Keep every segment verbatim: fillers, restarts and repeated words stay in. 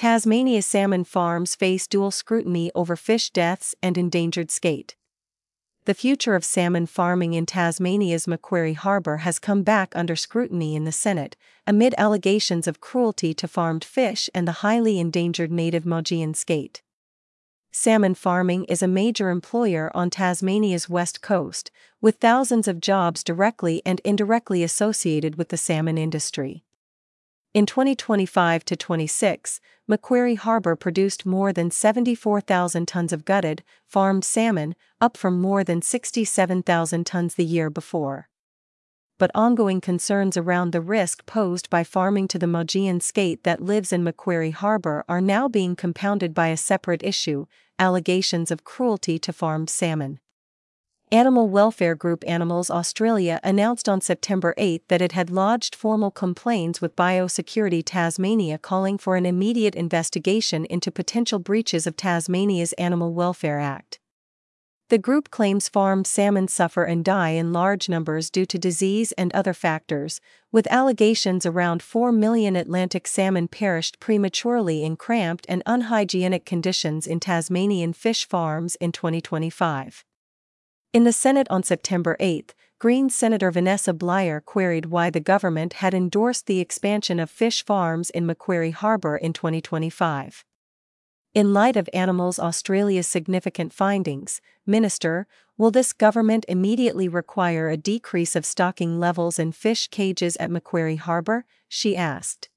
Tasmania's salmon farms face dual scrutiny over fish deaths and endangered skate. The future of salmon farming in Tasmania's Macquarie Harbour has come back under scrutiny in the Senate, amid allegations of cruelty to farmed fish and the highly endangered native Maugean skate. Salmon farming is a major employer on Tasmania's west coast, with thousands of jobs directly and indirectly associated with the salmon industry. In twenty twenty-five to twenty-six, Macquarie Harbour produced more than seventy-four thousand tons of gutted, farmed salmon, up from more than sixty-seven thousand tons the year before. But ongoing concerns around the risk posed by farming to the Maugean skate that lives in Macquarie Harbour are now being compounded by a separate issue: allegations of cruelty to farmed salmon. Animal welfare group Animals Australia announced on September eighth that it had lodged formal complaints with Biosecurity Tasmania calling for an immediate investigation into potential breaches of Tasmania's Animal Welfare Act. The group claims farmed salmon suffer and die in large numbers due to disease and other factors, with allegations around four million Atlantic salmon perished prematurely in cramped and unhygienic conditions in Tasmanian fish farms in twenty twenty-five. In the Senate on September eighth, Greens Senator Vanessa Bleyer queried why the government had endorsed the expansion of fish farms in Macquarie Harbour in twenty twenty-five. In light of Animals Australia's significant findings, Minister, will this government immediately require a decrease of stocking levels in fish cages at Macquarie Harbour? She asked.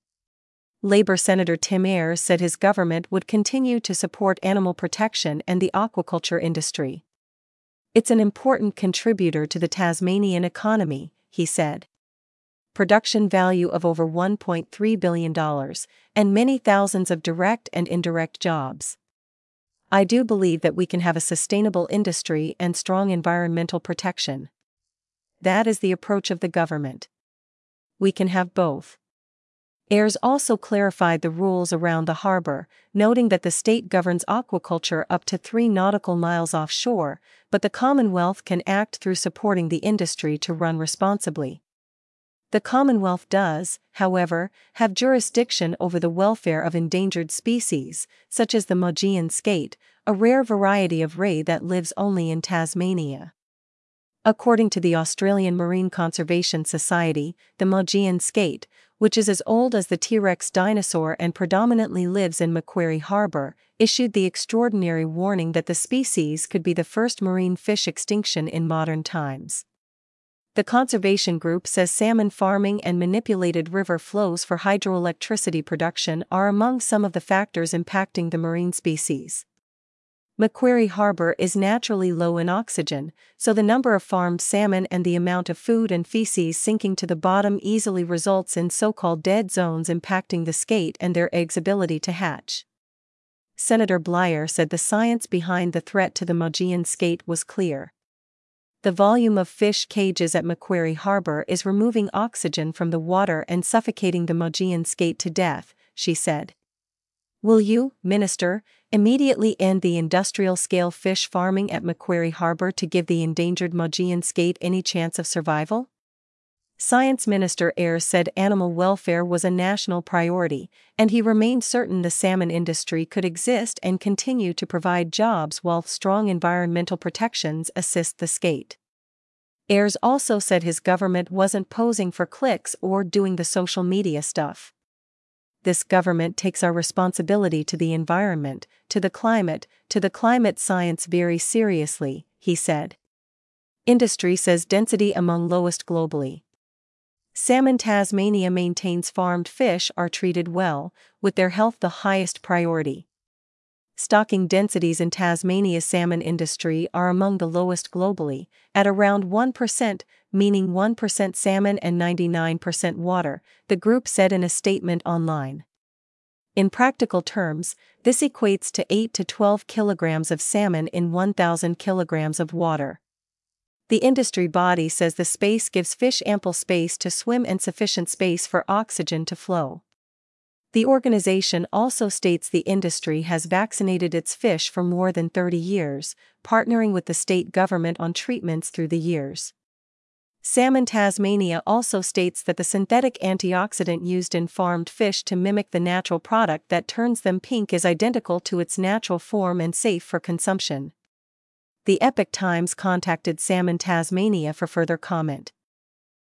Labor Senator Tim Ayres said his government would continue to support animal protection and the aquaculture industry. It's an important contributor to the Tasmanian economy, he said. Production value of over one point three billion dollars, and many thousands of direct and indirect jobs. I do believe that we can have a sustainable industry and strong environmental protection. That is the approach of the government. We can have both. Ayres also clarified the rules around the harbour, noting that the state governs aquaculture up to three nautical miles offshore, but the Commonwealth can act through supporting the industry to run responsibly. The Commonwealth does, however, have jurisdiction over the welfare of endangered species, such as the Maugean skate, a rare variety of ray that lives only in Tasmania. According to the Australian Marine Conservation Society, the Maugean skate, which is as old as the T-Rex dinosaur and predominantly lives in Macquarie Harbour, issued the extraordinary warning that the species could be the first marine fish extinction in modern times. The conservation group says salmon farming and manipulated river flows for hydroelectricity production are among some of the factors impacting the marine species. Macquarie Harbour is naturally low in oxygen, so the number of farmed salmon and the amount of food and feces sinking to the bottom easily results in so-called dead zones impacting the skate and their eggs' ability to hatch. Senator Bleyer said the science behind the threat to the Maugean skate was clear. The volume of fish cages at Macquarie Harbour is removing oxygen from the water and suffocating the Maugean skate to death, she said. Will you, Minister, immediately end the industrial-scale fish farming at Macquarie Harbour to give the endangered Maugean skate any chance of survival? Science Minister Ayres said animal welfare was a national priority, and he remained certain the salmon industry could exist and continue to provide jobs while strong environmental protections assist the skate. Ayres also said his government wasn't posing for clicks or doing the social media stuff. This government takes our responsibility to the environment, to the climate, to the climate science very seriously, he said. Industry says density among lowest globally. Salmon Tasmania maintains farmed fish are treated well, with their health the highest priority. Stocking densities in Tasmania's salmon industry are among the lowest globally, at around one percent, meaning one percent salmon and ninety-nine percent water, the group said in a statement online. In practical terms, this equates to eight to twelve kilograms of salmon in one thousand kilograms of water. The industry body says the space gives fish ample space to swim and sufficient space for oxygen to flow. The organization also states the industry has vaccinated its fish for more than thirty years, partnering with the state government on treatments through the years. Salmon Tasmania also states that the synthetic antioxidant used in farmed fish to mimic the natural product that turns them pink is identical to its natural form and safe for consumption. The Epoch Times contacted Salmon Tasmania for further comment.